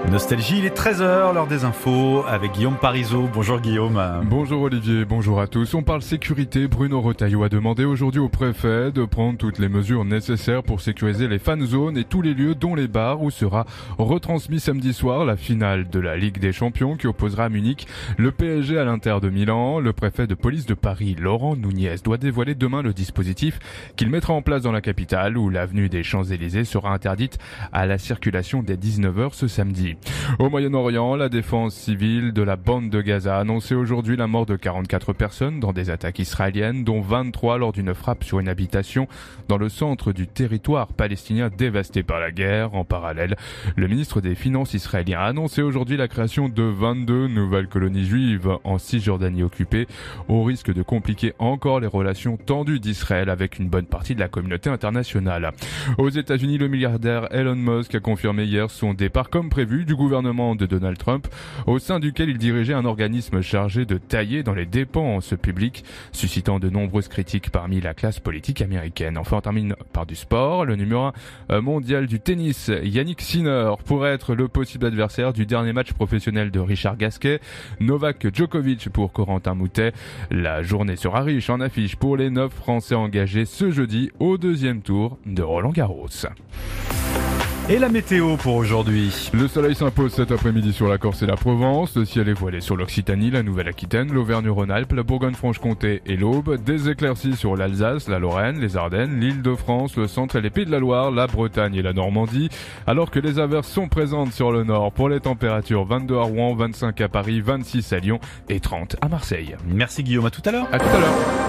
Nostalgie, il est 13h, l'heure des infos, avec Guillaume Parisot. Bonjour Guillaume. Bonjour Olivier, bonjour à tous. On parle sécurité. Bruno Retailleau a demandé aujourd'hui au préfet de prendre toutes les mesures nécessaires pour sécuriser les fan zones et tous les lieux dont les bars où sera retransmis samedi soir la finale de la Ligue des Champions qui opposera à Munich le PSG à l'Inter de Milan. Le préfet de police de Paris, Laurent Nunez, doit dévoiler demain le dispositif qu'il mettra en place dans la capitale où l'avenue des Champs-Élysées sera interdite à la circulation dès 19h ce samedi. Au Moyen-Orient, la défense civile de la bande de Gaza a annoncé aujourd'hui la mort de 44 personnes dans des attaques israéliennes, dont 23 lors d'une frappe sur une habitation dans le centre du territoire palestinien dévasté par la guerre. En parallèle, le ministre des Finances israélien a annoncé aujourd'hui la création de 22 nouvelles colonies juives en Cisjordanie occupée, au risque de compliquer encore les relations tendues d'Israël avec une bonne partie de la communauté internationale. Aux États-Unis, le milliardaire Elon Musk a confirmé hier son départ comme prévu du gouvernement de Donald Trump, au sein duquel il dirigeait un organisme chargé de tailler dans les dépenses publiques, suscitant de nombreuses critiques parmi la classe politique américaine. Enfin, on termine par du sport. Le numéro 1 mondial du tennis, Yannick Sinner, pourrait être le possible adversaire du dernier match professionnel de Richard Gasquet. Novak Djokovic pour Corentin Moutet. La journée sera riche en affiches pour les 9 Français engagés ce jeudi au deuxième tour de Roland-Garros. Et la météo pour aujourd'hui. Le soleil s'impose cet après-midi sur la Corse et la Provence. Le ciel est voilé sur l'Occitanie, la Nouvelle-Aquitaine, l'Auvergne-Rhône-Alpes, la Bourgogne-Franche-Comté et l'Aube. Des éclaircies sur l'Alsace, la Lorraine, les Ardennes, l'Île-de-France, le centre et les Pays de la Loire, la Bretagne et la Normandie. Alors que les averses sont présentes sur le nord. Pour les températures, 22 à Rouen, 25 à Paris, 26 à Lyon et 30 à Marseille. Merci Guillaume, à tout à l'heure. À tout à l'heure.